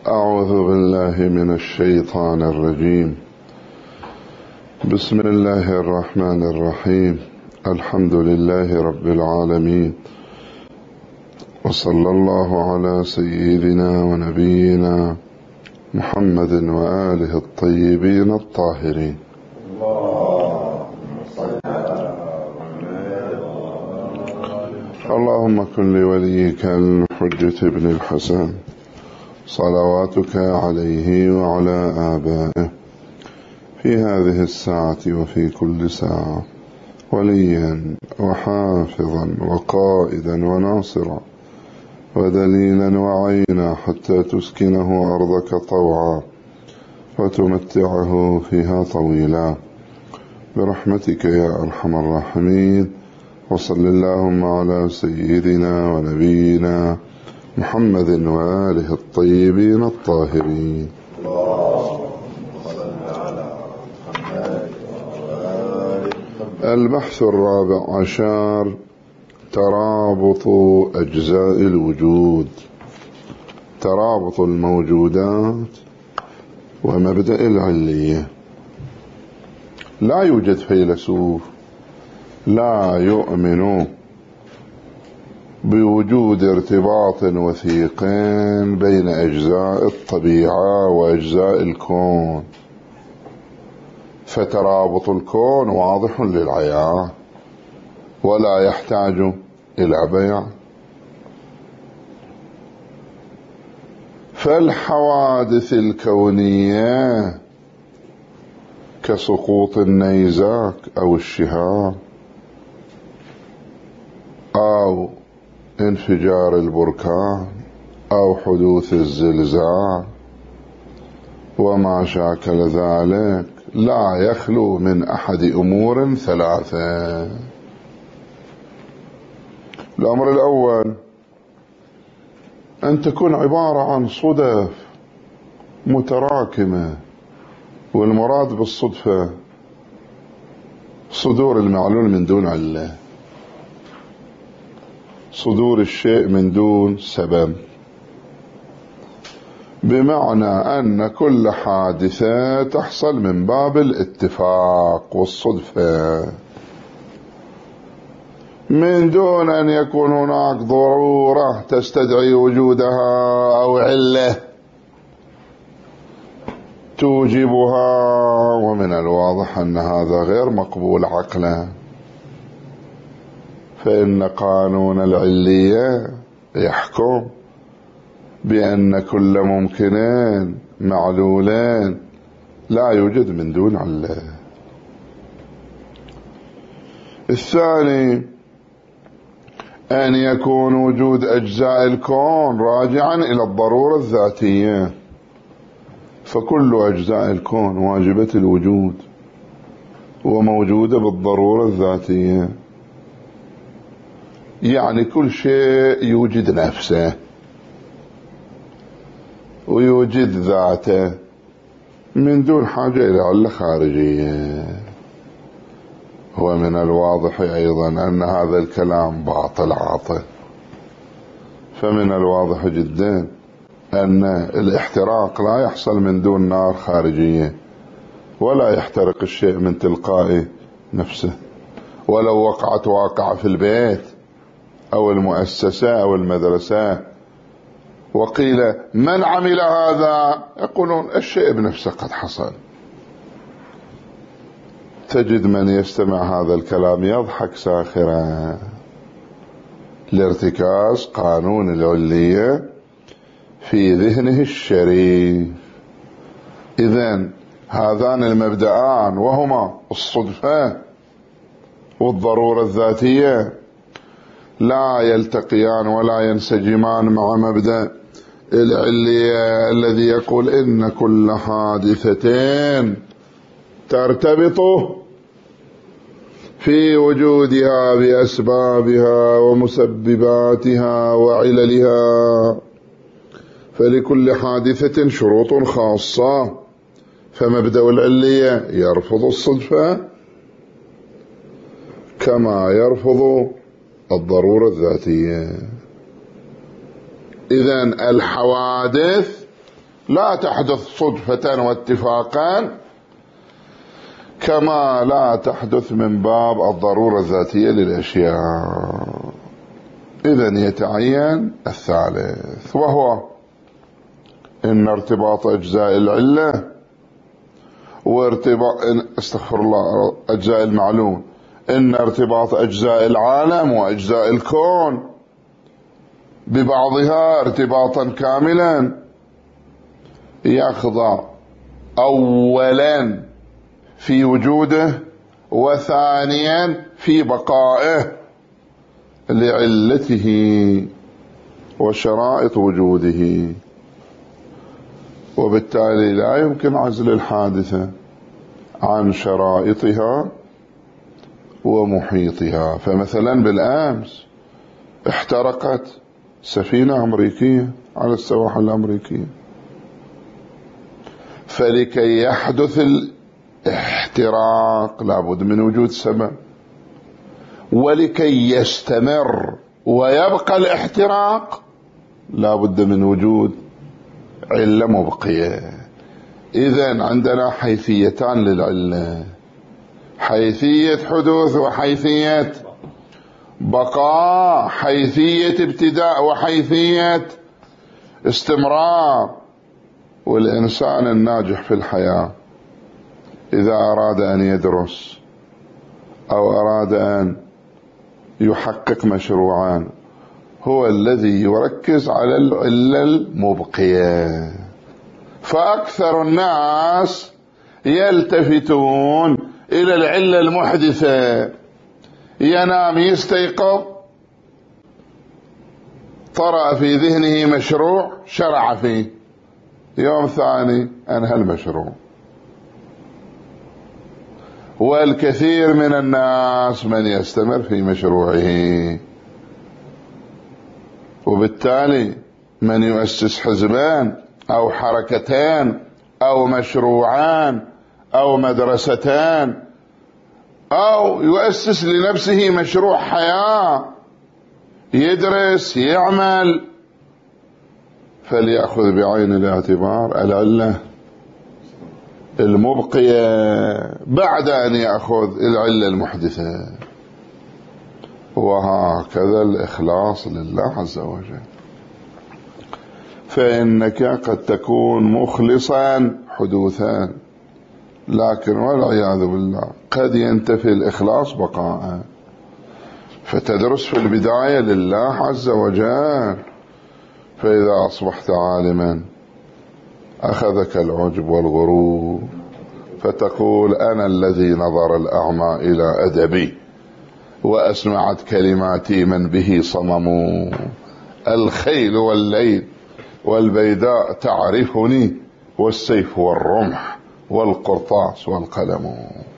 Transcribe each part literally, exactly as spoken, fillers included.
أعوذ بالله من الشيطان الرجيم. بسم الله الرحمن الرحيم. الحمد لله رب العالمين، وصلى الله على سيدنا ونبينا محمد وآله الطيبين الطاهرين. اللهم كن لوليك الحجة ابن الحسن صلواتك عليه وعلى آبائه في هذه الساعة وفي كل ساعة وليا وحافظا وقائدا وناصرا ودليلا وعينا حتى تسكنه أرضك طوعا وتمتعه فيها طويلا برحمتك يا أرحم الراحمين. وصل اللهم على سيدنا ونبينا محمد وآله الطيبين الطاهرين. البحث الرابع عشر: ترابط أجزاء الوجود، ترابط الموجودات ومبدأ العلية. لا يوجد فيلسوف لا يؤمن بوجود ارتباط وثيق بين أجزاء الطبيعة وأجزاء الكون، فترابط الكون واضح للعيان ولا يحتاج إلى بيان. فالحوادث الكونية كسقوط النيزك أو الشهاب أو انفجار البركان أو حدوث الزلزال وما شاكل ذلك لا يخلو من أحد أمور ثلاثة. الأمر الأول أن تكون عبارة عن صدف متراكمة، والمراد بالصدفة صدور المعلول من دون علة، صدور الشيء من دون سبب، بمعنى أن كل حادثة تحصل من باب الاتفاق والصدفة من دون أن يكون هناك ضرورة تستدعي وجودها أو علة توجبها. ومن الواضح أن هذا غير مقبول عقلا، فإن قانون العلية يحكم بأن كل ممكنين معلولين لا يوجد من دون علة. الثاني أن يكون وجود أجزاء الكون راجعا إلى الضرورة الذاتية، فكل أجزاء الكون واجبة الوجود وموجودة بالضرورة الذاتية، يعني كل شيء يوجد نفسه ويوجد ذاته من دون حاجة إلى علة خارجية. ومن الواضح أيضا أن هذا الكلام باطل عاطل، فمن الواضح جدا أن الاحتراق لا يحصل من دون نار خارجية، ولا يحترق الشيء من تلقاء نفسه. ولو وقعت واقعة في البيت أو المؤسسة أو المدرسة وقيل من عمل هذا، يقولون الشيء بنفسه قد حصل. تجد من يستمع هذا الكلام يضحك ساخرا لارتكاز قانون العلية في ذهنه الشريف. إذن هذان المبدأان وهما الصدفة والضرورة الذاتية لا يلتقيان ولا ينسجمان مع مبدأ العلية الذي يقول إن كل حادثتين ترتبط في وجودها بأسبابها ومسبباتها وعللها، فلكل حادثة شروط خاصة، فمبدأ العلية يرفض الصدفة كما يرفض الضرورة الذاتية. إذن الحوادث لا تحدث صدفة واتفاقا، كما لا تحدث من باب الضرورة الذاتية للأشياء. إذن يتعين الثالث، وهو إن ارتباط أجزاء العلة وارتباط استغفر الله أجزاء المعلوم إن ارتباط أجزاء العالم وأجزاء الكون ببعضها ارتباطا كاملا يخضع أولا في وجوده وثانيا في بقائه لعلته وشرائط وجوده، وبالتالي لا يمكن عزل الحادثة عن شرائطها ومحيطها. فمثلا بالأمس احترقت سفينة أمريكية على السواحل الأمريكية، فلكي يحدث الاحتراق لابد من وجود سبب، ولكي يستمر ويبقى الاحتراق لابد من وجود علة مبقية. إذن عندنا حيثيتان للعلة، حيثية حدوث وحيثية بقاء، حيثية ابتداء وحيثية استمرار. والإنسان الناجح في الحياة إذا أراد أن يدرس أو أراد أن يحقق مشروعا هو الذي يركز على العلة المبقية. فأكثر الناس يلتفتون إلى العلة المحدثة، ينام يستيقظ طرأ في ذهنه مشروع شرع فيه، يوم ثاني أنهى المشروع. والكثير من الناس من يستمر في مشروعه، وبالتالي من يؤسس حزبان أو حركتان أو مشروعان أو مدرستان أو يؤسس لنفسه مشروع حياة، يدرس يعمل، فليأخذ بعين الاعتبار العلة المبقية بعد أن يأخذ العلة المحدثة. وهكذا الإخلاص لله عز وجل. فإنك قد تكون مخلصا حدوثا، لكن والعياذ بالله قد ينتفي الإخلاص بقاء، فتدرس في البداية لله عز وجل، فإذا أصبحت عالما أخذك العجب والغرور فتقول أنا الذي نظر الأعمى إلى أدبي وأسمعت كلماتي من به صمموا، الخيل والليل والبيداء تعرفني والسيف والرمح والقرطاس والقلم.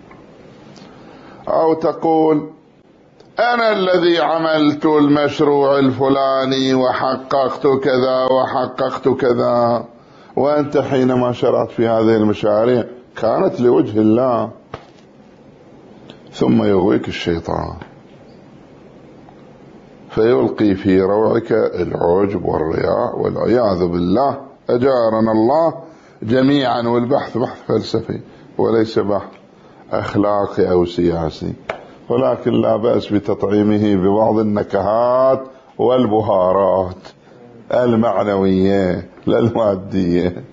أو تقول أنا الذي عملت المشروع الفلاني وحققت كذا وحققت كذا، وأنت حينما شرعت في هذه المشاريع كانت لوجه الله، ثم يغويك الشيطان فيلقي في روعك العجب والرياء والعياذ بالله، أجارنا الله جميعا. والبحث بحث فلسفي وليس بحث أخلاقي أو سياسي، ولكن لا بأس بتطعيمه ببعض النكهات والبهارات المعنوية لا المادية.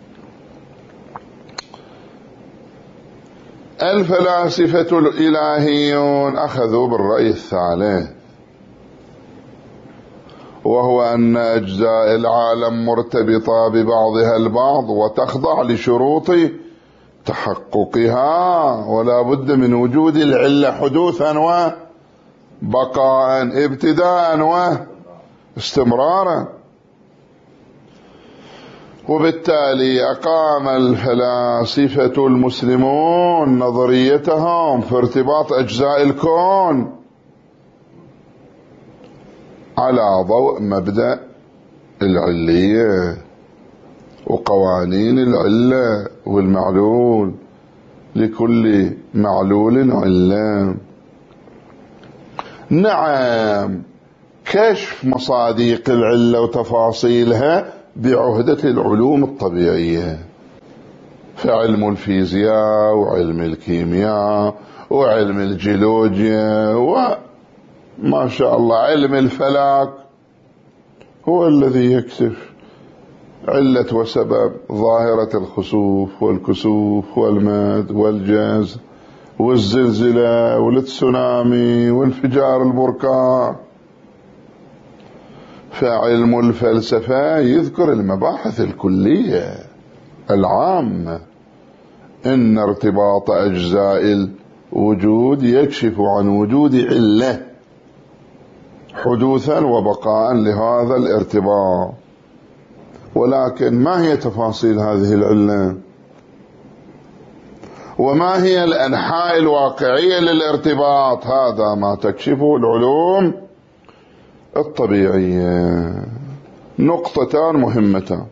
الفلاسفة الإلهيون أخذوا بالرأي الثالث، وهو أن أجزاء العالم مرتبطة ببعضها البعض وتخضع لشروط تحققها، ولا بد من وجود العلة حدوثا وبقاء، ابتداء واستمرارا. وبالتالي أقام الفلاسفة المسلمون نظريتهم في ارتباط أجزاء الكون على ضوء مبدأ العلية وقوانين العلة والمعلول، لكل معلول علة. نعم، كشف مصادق العلة وتفاصيلها بعهدة العلوم الطبيعية، فعلم الفيزياء وعلم الكيمياء وعلم الجيولوجيا وما شاء الله علم الفلك هو الذي يكشف علة وسبب ظاهرة الخسوف والكسوف والمد والجزر والزلزلة والتسونامي وانفجار البركان. فعلم الفلسفة يذكر المباحث الكلية العامة، إن ارتباط أجزاء الوجود يكشف عن وجود علة حدوثا وبقاء لهذا الارتباط. ولكن ما هي تفاصيل هذه العلة؟ وما هي الأنحاء الواقعية للارتباط؟ هذا ما تكشفه العلوم الطبيعية. نقطتان مهمتان.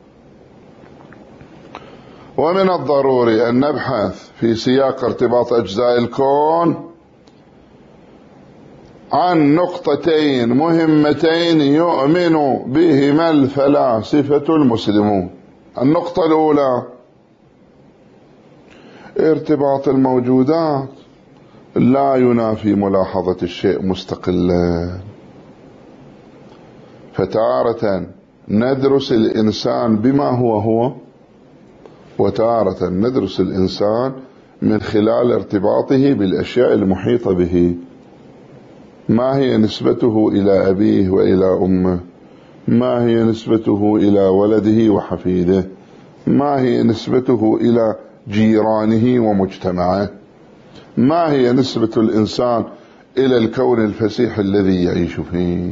ومن الضروري أن نبحث في سياق ارتباط أجزاء الكون عن نقطتين مهمتين يؤمن بهما الفلاسفة المسلمون. النقطة الأولى ارتباط الموجودات لا ينافي ملاحظة الشيء مستقلا، فتارة ندرس الإنسان بما هو هو، وتارة ندرس الإنسان من خلال ارتباطه بالأشياء المحيطة به. ما هي نسبته إلى أبيه وإلى أمه؟ ما هي نسبته إلى ولده وحفيده؟ ما هي نسبته إلى جيرانه ومجتمعه؟ ما هي نسبة الإنسان إلى الكون الفسيح الذي يعيش فيه؟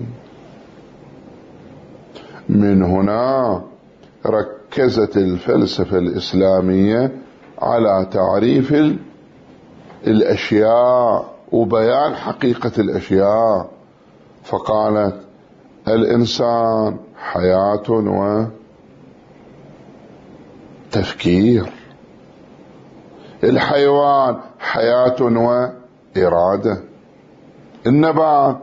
من هنا ركزت الفلسفة الإسلامية على تعريف الأشياء وبيان حقيقة الأشياء، فقالت الإنسان حياة وتفكير، الحيوان حياة وإرادة، النبات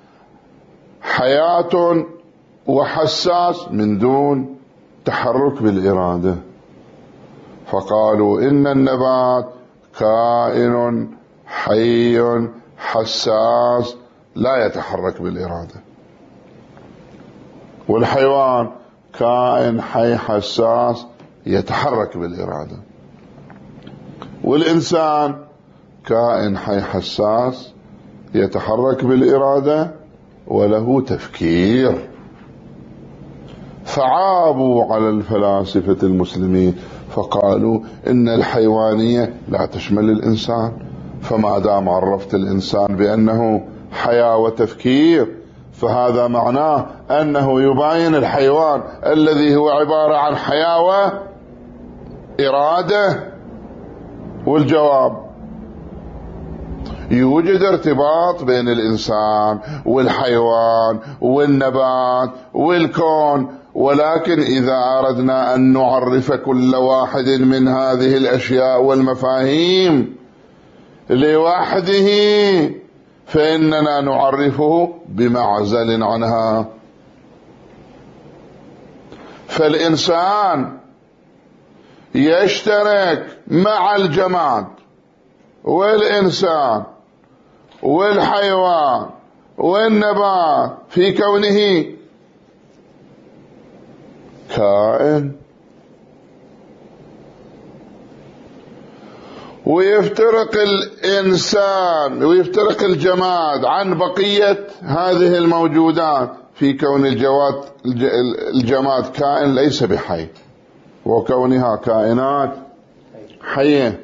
حياة وحساس من دون تحرك بالإرادة. فقالوا إن النبات كائن حي حساس لا يتحرك بالإرادة، والحيوان كائن حي حساس يتحرك بالإرادة، والإنسان كائن حي حساس يتحرك بالإرادة وله تفكير. فعابوا على الفلاسفة المسلمين فقالوا إن الحيوانية لا تشمل الإنسان، فما دام عرفت الإنسان بأنه حياة وتفكير فهذا معناه أنه يباين الحيوان الذي هو عبارة عن حياة وإرادة. والجواب يوجد ارتباط بين الإنسان والحيوان والنبات والكون، ولكن إذا أردنا أن نعرف كل واحد من هذه الأشياء والمفاهيم لوحده فإننا نعرفه بمعزل عنها. فالإنسان يشترك مع الجماد والإنسان والحيوان والنبات في كونه كائن، ويفترق الإنسان ويفترق الجماد عن بقية هذه الموجودات في كون الجواد الجماد كائن ليس بحي وكونها كائنات حية،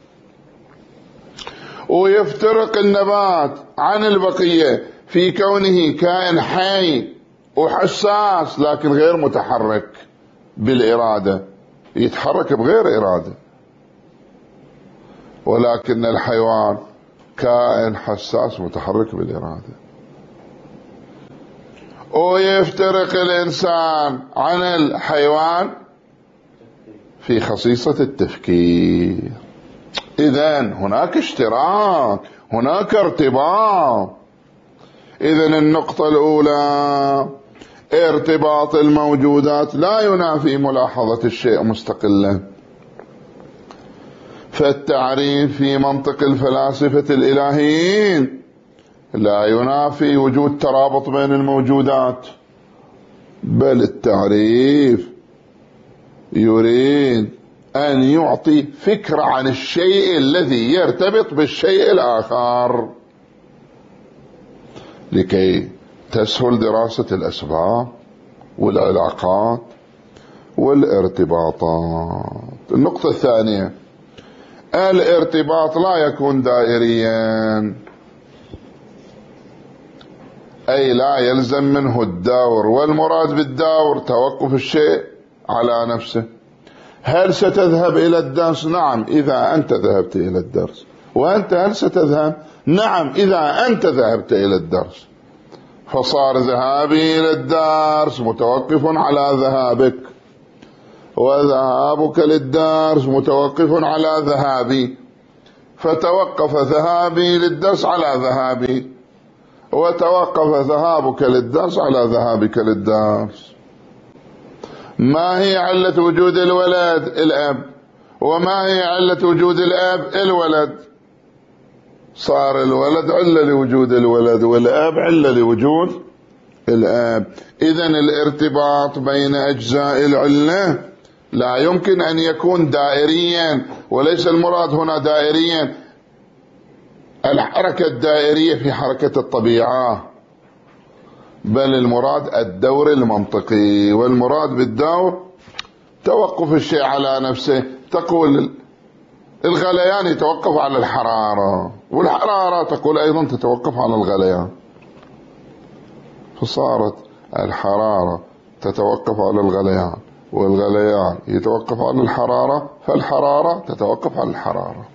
ويفترق النبات عن البقية في كونه كائن حي وحساس لكن غير متحرك بالإرادة، يتحرك بغير إرادة. ولكن الحيوان كائن حساس متحرك بالإرادة. ويفترق الإنسان عن الحيوان في خصيصة التفكير. إذن هناك اشتراك، هناك ارتباط. إذن النقطة الأولى ارتباط الموجودات لا ينافي ملاحظة الشيء مستقلا. فالتعريف في منطق الفلاسفة الإلهيين لا ينافي وجود ترابط بين الموجودات، بل التعريف يريد أن يعطي فكرة عن الشيء الذي يرتبط بالشيء الآخر لكي تسهل دراسة الأسباب والعلاقات والارتباطات. النقطة الثانية، الارتباط لا يكون دائريا، أي لا يلزم منه الدور، والمراد بالدور توقف الشيء على نفسه. هل ستذهب إلى الدرس؟ نعم إذا أنت ذهبت إلى الدرس. وأنت هل ستذهب؟ نعم إذا أنت ذهبت إلى الدرس. فصار ذهابي إلى الدرس متوقف على ذهابك، وذهابك للدرس متوقف على ذهابي، فتوقف ذهابي للدرس على ذهابي، وتوقف ذهابك للدرس على ذهابك للدرس. ما هي علة وجود الولد؟ الأب. وما هي علة وجود الأب؟ الولد. صار الولد علة لوجود الولد، والأب علة لوجود الأب. إذن الارتباط بين أجزاء العلة لا يمكن أن يكون دائريا، وليس المراد هنا دائريا الحركة الدائرية في حركة الطبيعة، بل المراد الدور المنطقي. والمراد بالدور توقف الشيء على نفسه. تقول الغليان يتوقف على الحرارة، والحرارة تقول أيضا تتوقف على الغليان، فصارت الحرارة تتوقف على الغليان، والغليان يتوقف على الحرارة، فالحرارة تتوقف على الحرارة،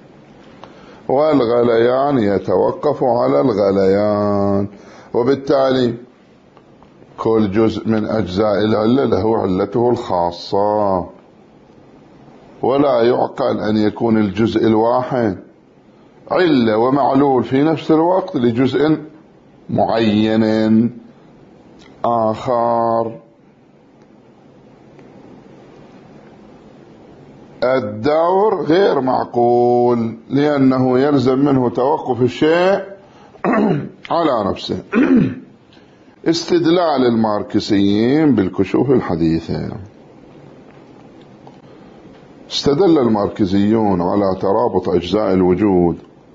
والغليان يتوقف على الغليان. وبالتالي كل جزء من أجزاء العلة له علته الخاصة، ولا يعقل أن يكون الجزء الواحد علة ومعلول في نفس الوقت لجزء معين آخر. الدور غير معقول لأنه يلزم منه توقف الشيء على نفسه. استدلال الماركسيين بالكشوف الحديثة. استدل الماركسيون على ترابط أجزاء الوجود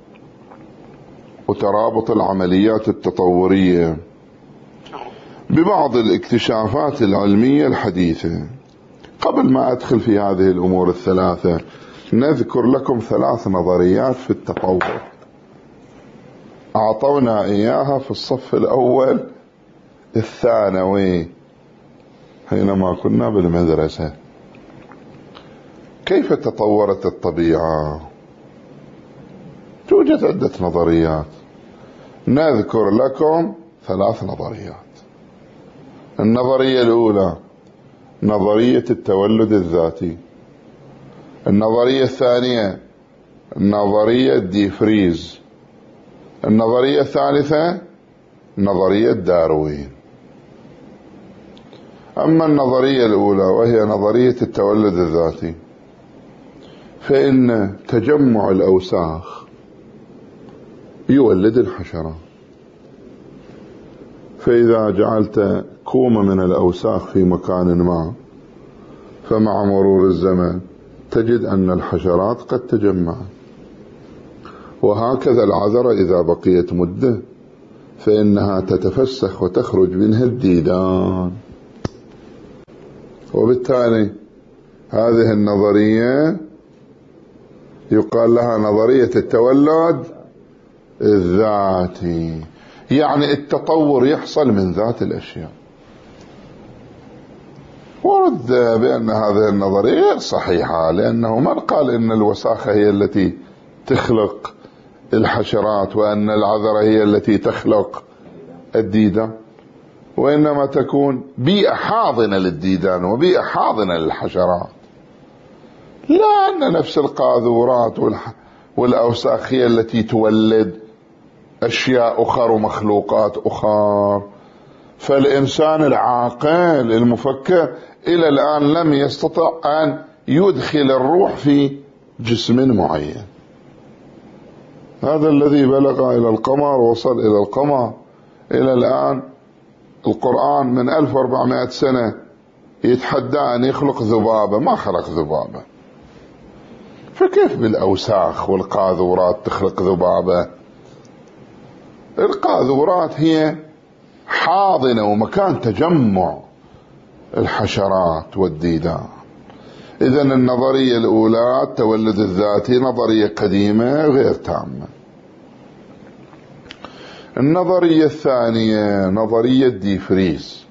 وترابط العمليات التطورية ببعض الاكتشافات العلمية الحديثة. قبل ما أدخل في هذه الأمور الثلاثة نذكر لكم ثلاث نظريات في التطور أعطونا إياها في الصف الأول الثانوي حينما كنا بالمدرسة. كيف تطورت الطبيعة؟ توجد عدة نظريات، نذكر لكم ثلاث نظريات. النظرية الأولى نظرية التولد الذاتي. النظرية الثانية نظرية ديفريز. النظرية الثالثة نظرية داروين. أما النظرية الأولى وهي نظرية التولد الذاتي، فإن تجمع الأوساخ يولد الحشرات. فإذا جعلت كومة من الأوساخ في مكان ما، فمع مرور الزمن تجد أن الحشرات قد تجمعت. وهكذا العذرة إذا بقيت مدة فإنها تتفسخ وتخرج منها الديدان. وبالتالي هذه النظرية يقال لها نظرية التولد الذاتي، يعني التطور يحصل من ذات الأشياء. ورد بأن هذه النظرية غير صحيحة، لأنه من قال إن الوساخة هي التي تخلق الحشرات وأن العذرة هي التي تخلق الديدان، وإنما تكون بيئة حاضنة للديدان وبيئة حاضنة للحشرات، لا أن نفس القاذورات والأوساخ هي التي تولد أشياء أخرى ومخلوقات أخرى. فالإنسان العاقل المفكر إلى الآن لم يستطع أن يدخل الروح في جسم معين. هذا الذي بلغ إلى القمر وصل إلى القمر. إلى الآن القرآن من ألف وأربعمائة سنة يتحدى أن يخلق ذبابة، ما خلق ذبابة، فكيف بالأوساخ والقاذورات تخلق ذبابة؟ القاذورات هي حاضنة ومكان تجمع الحشرات والديدان. إذن النظرية الأولى التولد الذاتي نظرية قديمة غير تامة. النظرية الثانية نظرية دي فريز،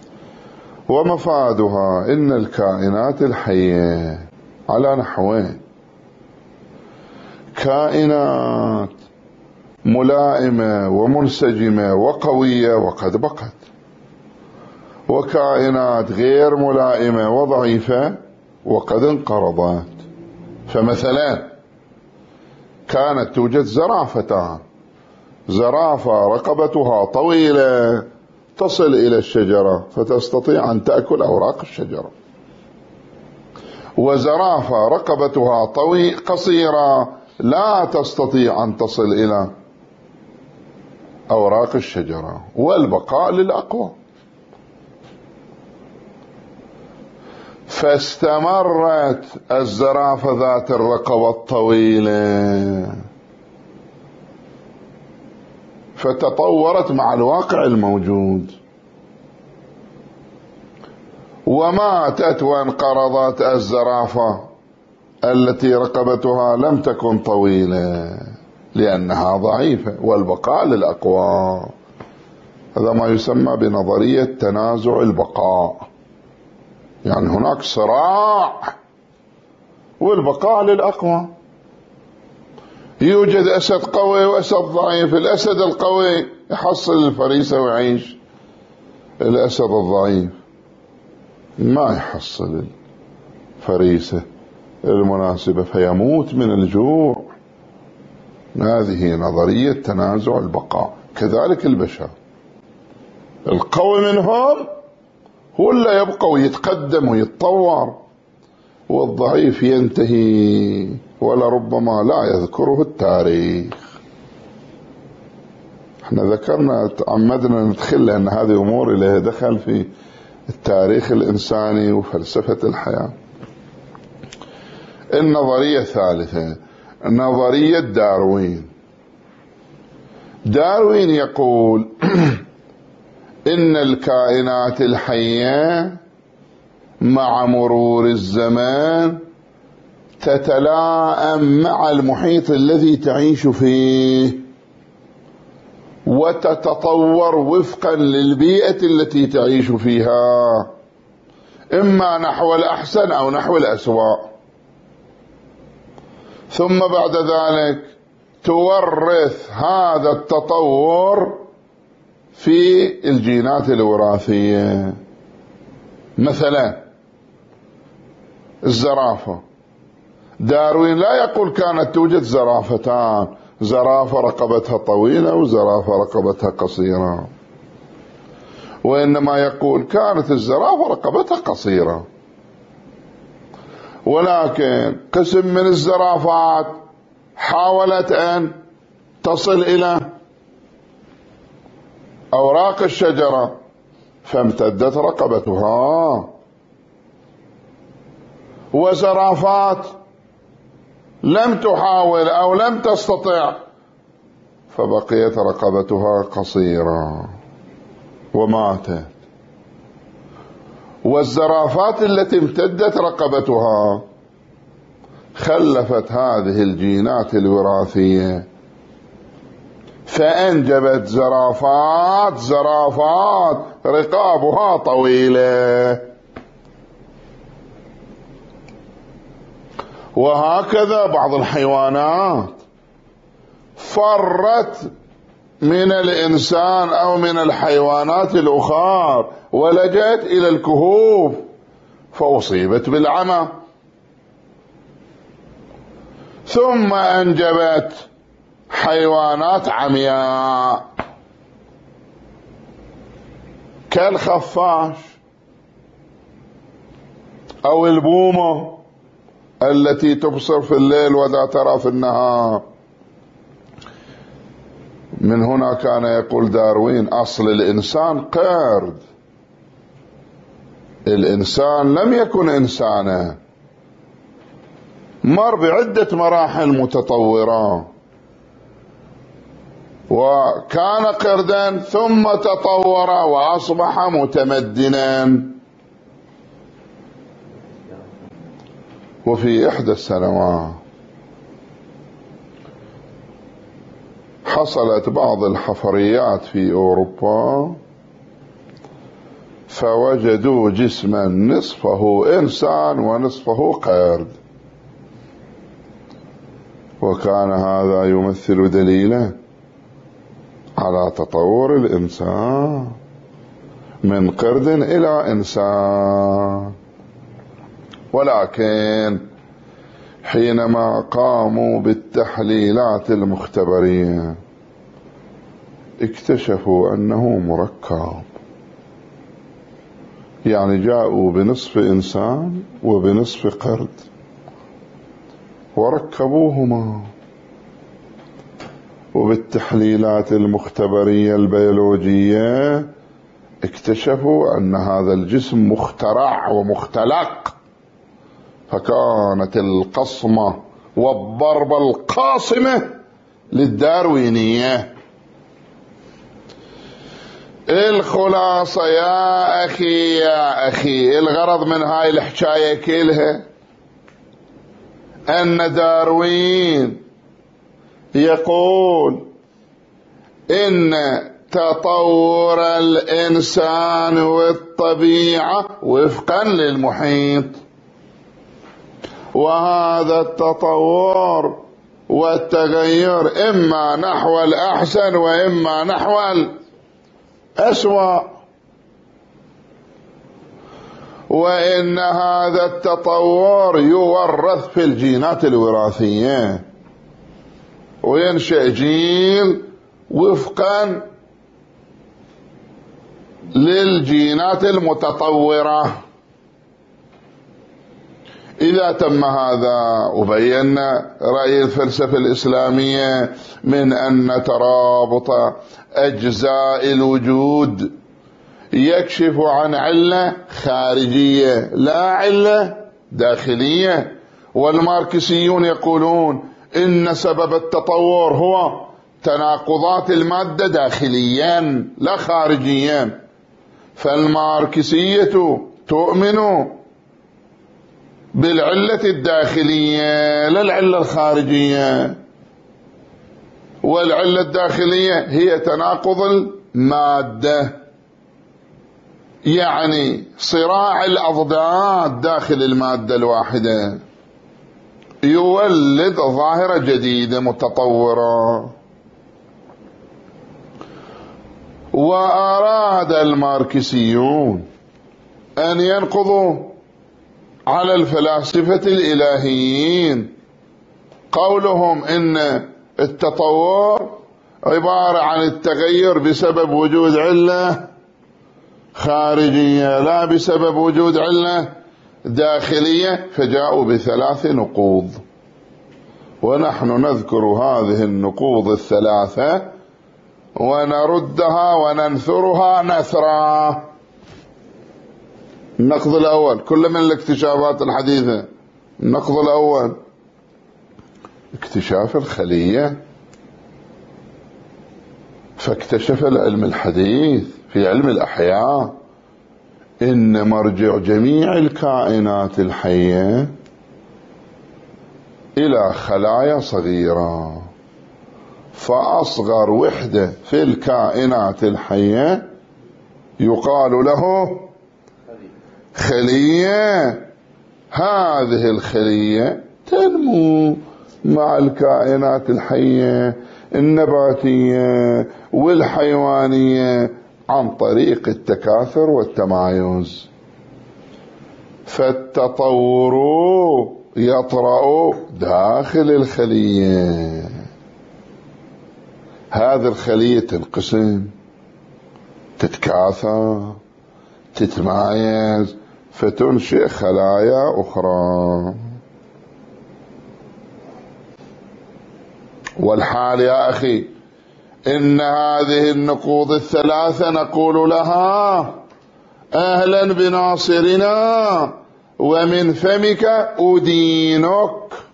ومفادها إن الكائنات الحية على نحوين: كائنات ملائمة ومنسجمة وقوية وقد بقت، وكائنات غير ملائمة وضعيفة وقد انقرضت. فمثلا كانت توجد زرافتان، زرافة رقبتها طويلة تصل إلى الشجرة فتستطيع أن تأكل أوراق الشجرة، وزرافة رقبتها طويلة قصيرة لا تستطيع أن تصل إلى أوراق الشجرة، والبقاء للأقوى. فاستمرت الزرافة ذات الرقبة الطويلة فتطورت مع الواقع الموجود، وماتت وانقرضت الزرافة التي رقبتها لم تكن طويلة لأنها ضعيفة، والبقاء للأقوى. هذا ما يسمى بنظرية تنازع البقاء، يعني هناك صراع والبقاء للأقوى. يوجد أسد قوي وأسد ضعيف، الأسد القوي يحصل الفريسة ويعيش، الأسد الضعيف ما يحصل الفريسة المناسبة فيموت من الجوع. هذه نظرية تنازع البقاء. كذلك البشر، القوي منهم هو اللي يبقى ويتقدم ويتطور، والضعيف ينتهي ولربما لا يذكره التاريخ. احنا ذكرنا تعمدنا ندخل لأن هذه أمور لها دخل في التاريخ الإنساني وفلسفة الحياة. النظرية الثالثة نظرية داروين. داروين يقول إن الكائنات الحية مع مرور الزمان تتلائم مع المحيط الذي تعيش فيه وتتطور وفقا للبيئة التي تعيش فيها، إما نحو الأحسن أو نحو الأسوأ، ثم بعد ذلك تورث هذا التطور في الجينات الوراثية. مثلا الزرافة، داروين لا يقول كانت توجد زرافتان، زرافة رقبتها طويلة وزرافة رقبتها قصيرة، وإنما يقول كانت الزرافة رقبتها قصيرة، ولكن قسم من الزرافات حاولت أن تصل إلى أوراق الشجرة فامتدت رقبتها، وزرافات لم تحاول أو لم تستطع فبقيت رقبتها قصيرة وماتت. والزرافات التي امتدت رقبتها خلفت هذه الجينات الوراثية فأنجبت زرافات زرافات رقابها طويلة. وهكذا بعض الحيوانات فرت من الإنسان أو من الحيوانات الأخرى ولجأت إلى الكهوف فأصيبت بالعمى، ثم أنجبت حيوانات عمياء. كالخفاش أو البومة التي تبصر في الليل ولا ترى في النهار. من هنا كان يقول داروين أصل الإنسان قرد، الإنسان لم يكن إنسانا، مر بعدة مراحل متطورة، وكان قردا ثم تطور وأصبح متمدنا. وفي إحدى السنوات حصلت بعض الحفريات في أوروبا فوجدوا جسما نصفه إنسان ونصفه قرد، وكان هذا يمثل دليلا على تطور الإنسان من قرد إلى إنسان. ولكن حينما قاموا بالتحليلات المختبرية اكتشفوا أنه مركب، يعني جاءوا بنصف إنسان وبنصف قرد وركبوهما، وبالتحليلات المختبرية البيولوجية اكتشفوا أن هذا الجسم مخترع ومختلق. فكانت القصمة والضربة القاصمة للداروينية. الخلاصة يا أخي يا أخي، الغرض من هاي الحكاية كلها أن داروين يقول إن تطور الإنسان والطبيعة وفقا للمحيط، وهذا التطور والتغير إما نحو الأحسن وإما نحو الأسوأ، وإن هذا التطور يورث في الجينات الوراثية، وينشأ جيل وفقا للجينات المتطورة. إذا تم هذا وبينا رأي الفلسفة الإسلامية من أن ترابط أجزاء الوجود يكشف عن علة خارجية لا علة داخلية، والماركسيون يقولون إن سبب التطور هو تناقضات المادة داخليا لا خارجيا، فالماركسية تؤمن بالعلة الداخلية لا العلة الخارجية، والعلة الداخلية هي تناقض المادة، يعني صراع الأضداد داخل المادة الواحدة يولد ظاهرة جديدة متطورة. وأراد الماركسيون أن ينقضوا على الفلاسفة الإلهيين قولهم إن التطور عبارة عن التغير بسبب وجود علة خارجية لا بسبب وجود علة داخلية، فجاءوا بثلاث نقوض، ونحن نذكر هذه النقوض الثلاثة ونردها وننثرها نثرا. النقض الأول كل من الاكتشافات الحديثة، النقض الأول اكتشاف الخلية، فاكتشف العلم الحديث في علم الأحياء إن مرجع جميع الكائنات الحية إلى خلايا صغيرة، فأصغر وحدة في الكائنات الحية يقال له خلية. هذه الخلية تنمو مع الكائنات الحية النباتية والحيوانية عن طريق التكاثر والتمايز، فالتطور يطرأ داخل الخلية. هذه الخلية تنقسم تتكاثر تتمايز فتنشئ خلايا أخرى. والحال يا أخي إن هذه النقوض الثلاثة نقول لها أهلا بناصرنا ومن فمك أدينك.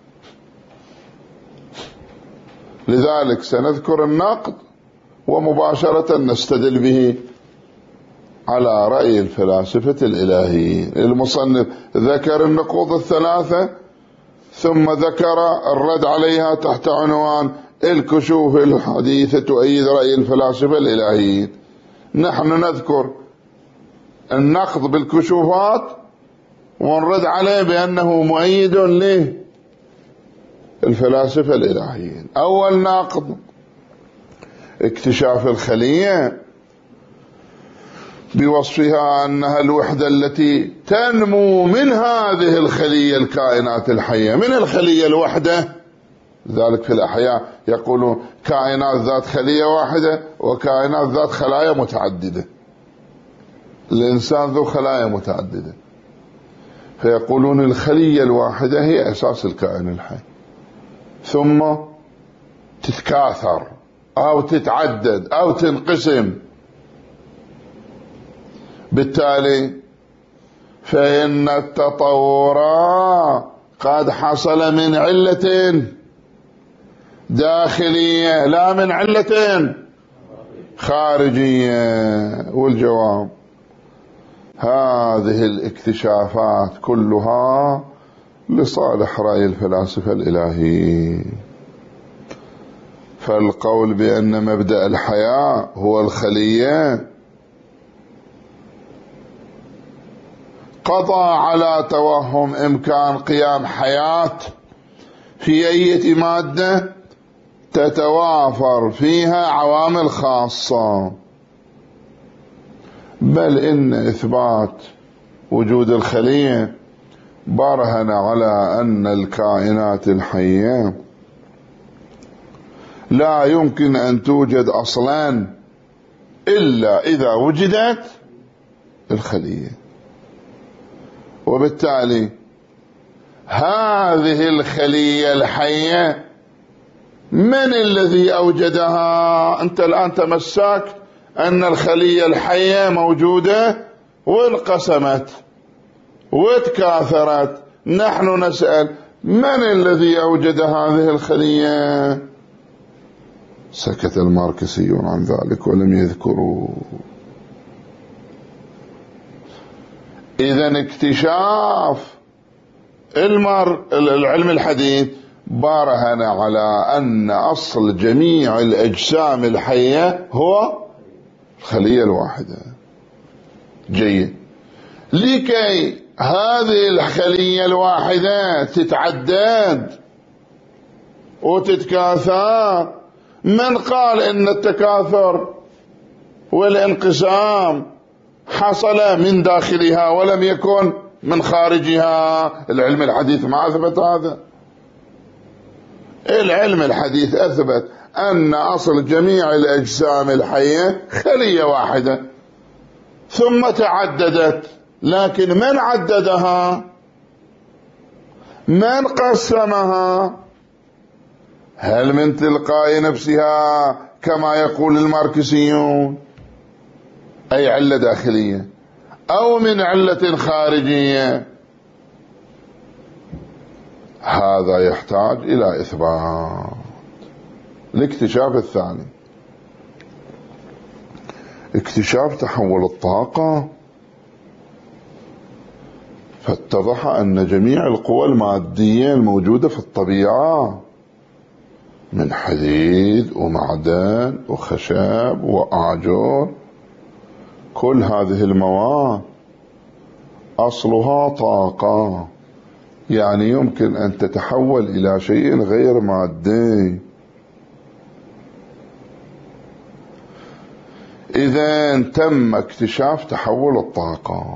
لذلك سنذكر النقد ومباشرة نستدل به على رأي الفلاسفة الإلهيين. المصنف ذكر النقوض الثلاثة ثم ذكر الرد عليها تحت عنوان الكشوف الحديثة تؤيد رأي الفلاسفة الإلهيين. نحن نذكر النقد بالكشوفات ونرد عليه بأنه مؤيد للفلاسفة الإلهيين. أول نقد اكتشاف الخلية بوصفها أنها الوحدة التي تنمو من هذه الخلية الكائنات الحية، من الخلية الوحدة. ذلك في الأحياء يقولون كائنات ذات خلية واحدة وكائنات ذات خلايا متعددة. الإنسان ذو خلايا متعددة، فيقولون الخلية الواحدة هي أساس الكائن الحي، ثم تتكاثر أو تتعدد أو تنقسم. بالتالي فإن التطور قد حصل من علة داخلية لا من علة خارجية. والجواب هذه الاكتشافات كلها لصالح رأي الفلاسفة الإلهيين. فالقول بأن مبدأ الحياة هو الخلية قضى على توهم إمكان قيام حياة في أي مادة تتوافر فيها عوامل خاصة، بل إن إثبات وجود الخلية برهن على أن الكائنات الحية لا يمكن أن توجد أصلا إلا إذا وجدت الخلية. وبالتالي هذه الخلية الحية من الذي أوجدها؟ أنت الآن تمسكت أن الخلية الحية موجودة وانقسمت وتكاثرت. نحن نسأل من الذي أوجد هذه الخلية؟ سكت الماركسيون عن ذلك ولم يذكروا. إذن اكتشاف المر... العلم الحديث برهن على أن أصل جميع الأجسام الحية هو الخلية الواحدة. جيد. لكي هذه الخلية الواحدة تتعدد وتتكاثر، من قال إن التكاثر والانقسام حصل من داخلها ولم يكن من خارجها؟ العلم الحديث ما أثبت هذا. العلم الحديث أثبت أن أصل جميع الأجسام الحية خلية واحدة ثم تعددت، لكن من عددها؟ من قسمها؟ هل من تلقاء نفسها كما يقول الماركسيون أي علة داخلية، أو من علة خارجية؟ هذا يحتاج إلى إثبات. الاكتشاف الثاني اكتشاف تحول الطاقة، فاتضح أن جميع القوى المادية الموجودة في الطبيعة من حديد ومعدن وخشب وأعجور، كل هذه المواد أصلها طاقة، يعني يمكن أن تتحول إلى شيء غير مادي. إذا تم اكتشاف تحول الطاقة،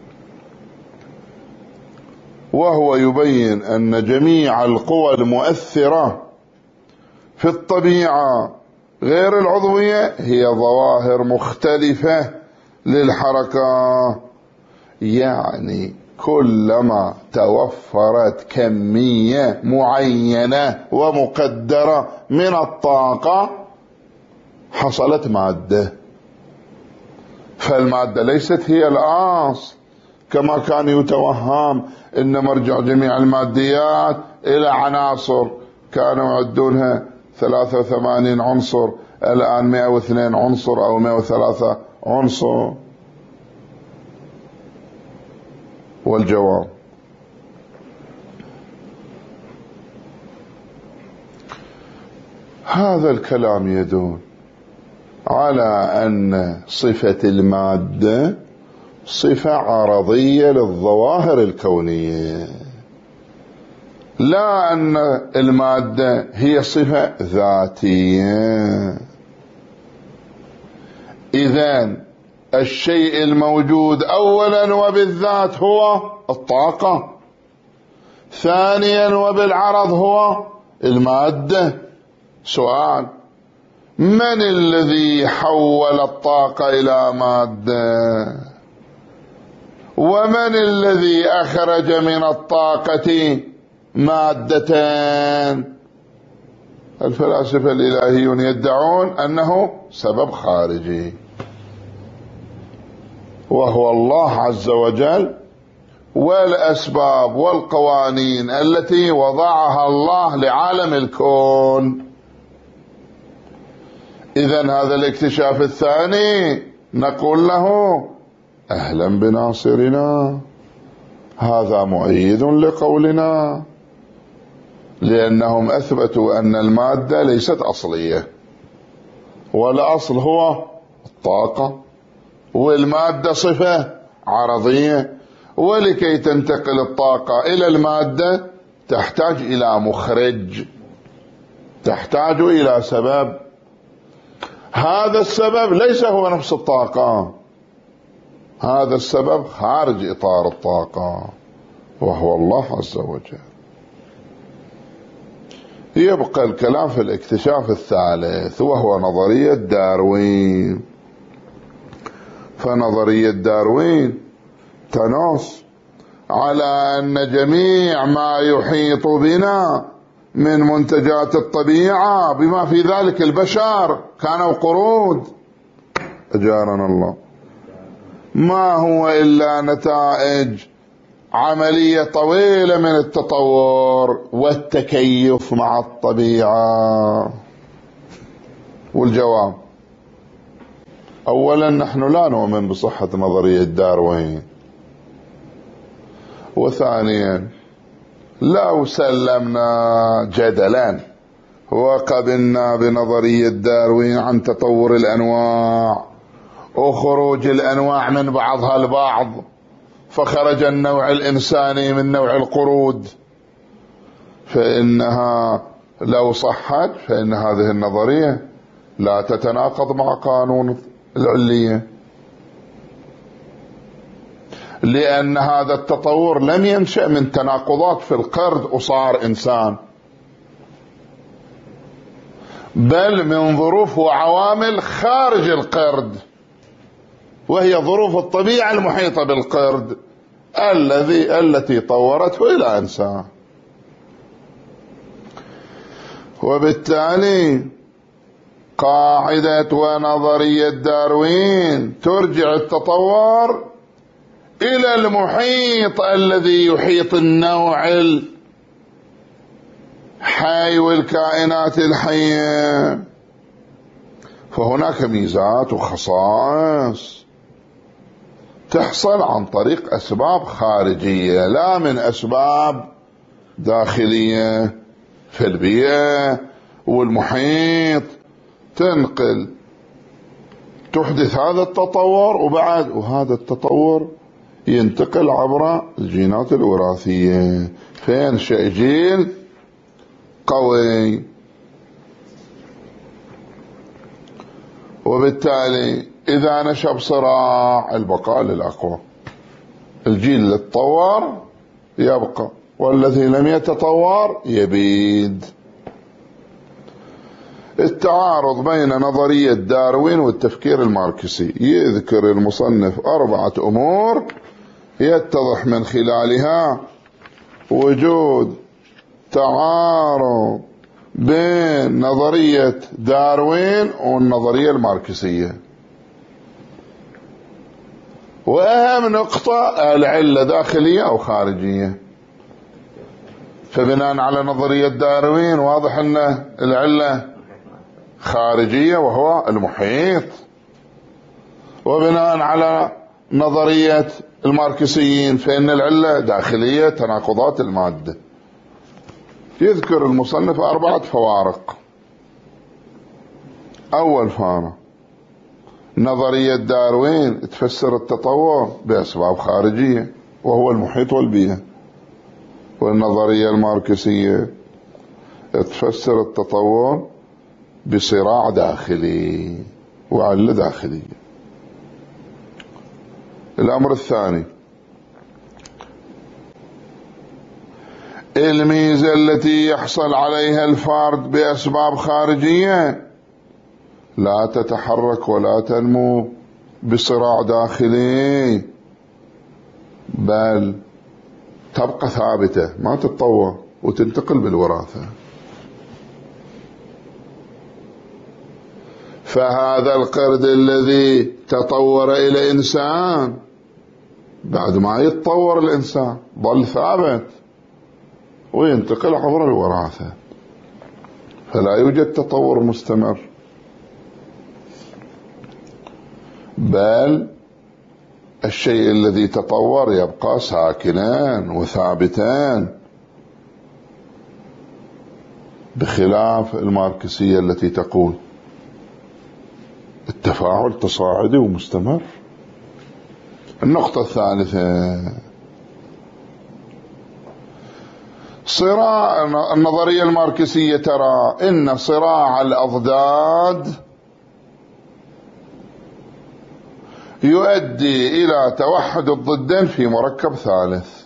وهو يبين أن جميع القوى المؤثرة في الطبيعة غير العضوية هي ظواهر مختلفة للحركة. يعني كلما توفرت كمية معينة ومقدرة من الطاقة حصلت مادة. فالمادة ليست هي الأصل كما كان يتوهم إن مرجع جميع الماديات إلى عناصر، كانوا يعدونها ثلاثة وثمانين عنصر، الآن مئة واثنين عنصر أو مئة وثلاثة عنصر. والجواب هذا الكلام يدل على أن صفة المادة صفة عرضية للظواهر الكونية، لا أن المادة هي صفة ذاتية. إذن الشيء الموجود أولا وبالذات هو الطاقة، ثانيا وبالعرض هو المادة. سؤال: من الذي حول الطاقة إلى مادة؟ ومن الذي أخرج من الطاقة مادتان؟ الفلاسفة الإلهيون يدعون أنه سبب خارجي، وهو الله عز وجل، والأسباب والقوانين التي وضعها الله لعالم الكون. إذن هذا الاكتشاف الثاني نقول له أهلا بناصرنا، هذا مؤيد لقولنا، لأنهم أثبتوا أن المادة ليست أصلية، والأصل هو الطاقة، والمادة صفة عرضية، ولكي تنتقل الطاقة إلى المادة تحتاج إلى مخرج، تحتاج إلى سبب. هذا السبب ليس هو نفس الطاقة، هذا السبب خارج إطار الطاقة وهو الله عز وجل. يبقى الكلام في الاكتشاف الثالث وهو نظرية داروين. فنظرية داروين تنص على أن جميع ما يحيط بنا من منتجات الطبيعة بما في ذلك البشر كانوا قرود، أجارنا الله، ما هو إلا نتائج عملية طويلة من التطور والتكيف مع الطبيعة. والجواب: أولا نحن لا نؤمن بصحة نظرية داروين، وثانيا لو سلمنا جدلا وقبلنا بنظرية داروين عن تطور الأنواع وخروج الأنواع من بعضها البعض، فخرج النوع الإنساني من نوع القرود، فإنها لو صحت فإن هذه النظرية لا تتناقض مع قانون العلية، لأن هذا التطور لم ينشأ من تناقضات في القرد وصار إنسان، بل من ظروف وعوامل خارج القرد، وهي ظروف الطبيعة المحيطة بالقرد الذي التي طورته إلى إنسان. وبالتالي قاعدة ونظرية داروين ترجع التطور إلى المحيط الذي يحيط النوع الحي والكائنات الحية، فهناك ميزات وخصائص تحصل عن طريق أسباب خارجية لا من أسباب داخلية في البيئة والمحيط، تنقل تحدث هذا التطور، وبعد وهذا التطور ينتقل عبر الجينات الوراثية فينشأ جيل قوي. وبالتالي إذا نشأ بصراع البقاء للأقوى، الجيل اللي تطور يبقى والذي لم يتطور يبيد. التعارض بين نظرية داروين والتفكير الماركسي. يذكر المصنف أربعة أمور يتضح من خلالها وجود تعارض بين نظرية داروين والنظرية الماركسية. وأهم نقطة العلة داخلية أو خارجية. فبناء على نظرية داروين واضح أن العلة خارجية وهو المحيط، وبناء على نظرية الماركسيين فإن العلة داخلية تناقضات المادة. يذكر المصنف أربعة فوارق. أول فارق، نظرية داروين تفسر التطور بأسباب خارجية وهو المحيط والبيئة، والنظرية الماركسية تفسر التطور بصراع داخلي وعلة داخلية. الأمر الثاني، الميزة التي يحصل عليها الفرد بأسباب خارجية لا تتحرك ولا تنمو بصراع داخلي، بل تبقى ثابتة ما تتطور وتنتقل بالوراثة. فهذا القرد الذي تطور إلى إنسان بعد ما يتطور الإنسان ظل ثابت وينتقل عبر الوراثة، فلا يوجد تطور مستمر، بل الشيء الذي تطور يبقى ساكنان وثابتان، بخلاف الماركسية التي تقول التفاعل تصاعدي ومستمر. النقطة الثالثة، صراع النظرية الماركسية ترى إن صراع الأضداد يؤدي إلى توحد الضدين في مركب ثالث،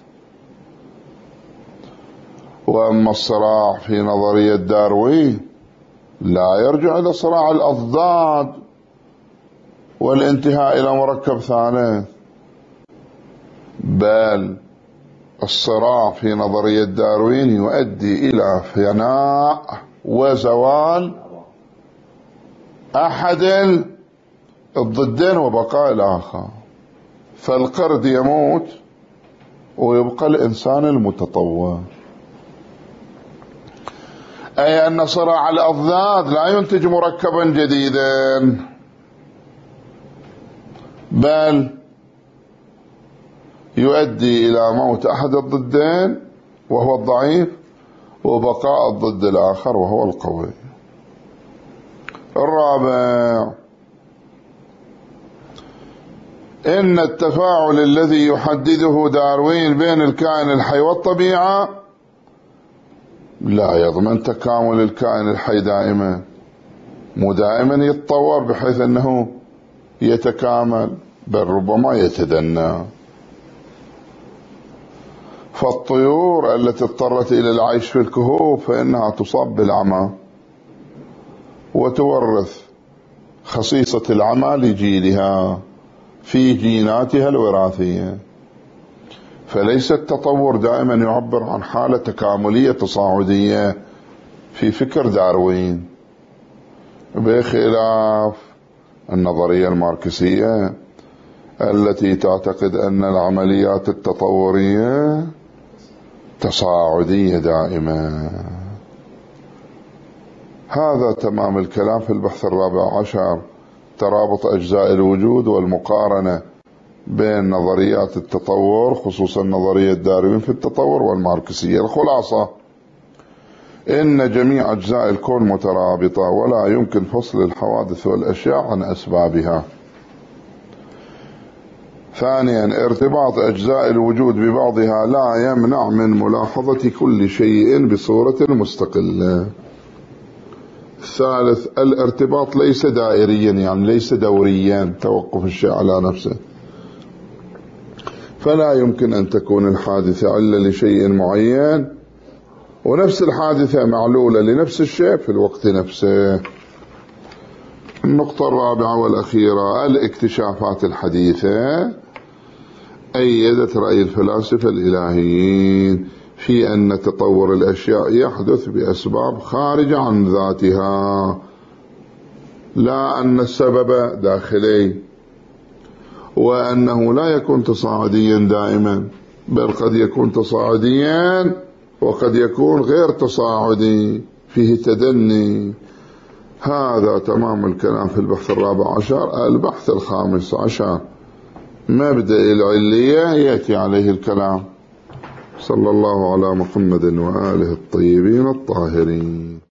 وأما الصراع في نظرية داروين لا يرجع إلى صراع الأضداد والانتهاء إلى مركب ثالث، بل الصراع في نظرية داروين يؤدي إلى فناء وزوال أحد الضدين وبقاء الآخر، فالقرد يموت ويبقى الإنسان المتطور. أي أن صراع الأضداد لا ينتج مركبا جديدا، بل يؤدي إلى موت أحد الضدين وهو الضعيف وبقاء الضد الآخر وهو القوي. الرابع، إن التفاعل الذي يحدده داروين بين الكائن الحي والطبيعة لا يضمن تكامل الكائن الحي دائما، مو دائما يتطور بحيث أنه يتكامل، بل ربما يتدنى. فالطيور التي اضطرت إلى العيش في الكهوف فإنها تصاب بالعمى وتورث خصيصة العمى لجيلها في جيناتها الوراثية، فليس التطور دائما يعبر عن حالة تكاملية تصاعدية في فكر داروين، بخلاف النظرية الماركسية التي تعتقد أن العمليات التطورية تصاعدية دائما. هذا تمام الكلام في البحث الرابع عشر، ترابط أجزاء الوجود والمقارنة بين نظريات التطور، خصوصا نظرية داروين في التطور والماركسية. الخلاصة، إن جميع أجزاء الكون مترابطة ولا يمكن فصل الحوادث والأشياء عن أسبابها. ثانيا، ارتباط أجزاء الوجود ببعضها لا يمنع من ملاحظة كل شيء بصورة مستقلة. الثالث، الارتباط ليس دائريا، يعني ليس دوريا، توقف الشيء على نفسه، فلا يمكن أن تكون الحادثة علة لشيء معين ونفس الحادثة معلولة لنفس الشيء في الوقت نفسه. النقطة الرابعة والأخيرة: الاكتشافات الحديثة أيدت رأي الفلاسفة الإلهيين في أن تطور الأشياء يحدث بأسباب خارجة عن ذاتها، لا أن السبب داخلي، وأنه لا يكون تصاعديا دائما، بل قد يكون تصاعديا وقد يكون غير تصاعدي، فيه تدني. هذا تمام الكلام في البحث الرابع عشر. البحث الخامس عشر: مبدأ العلية يأتي عليه الكلام. صلى الله على محمد وآله الطيبين الطاهرين.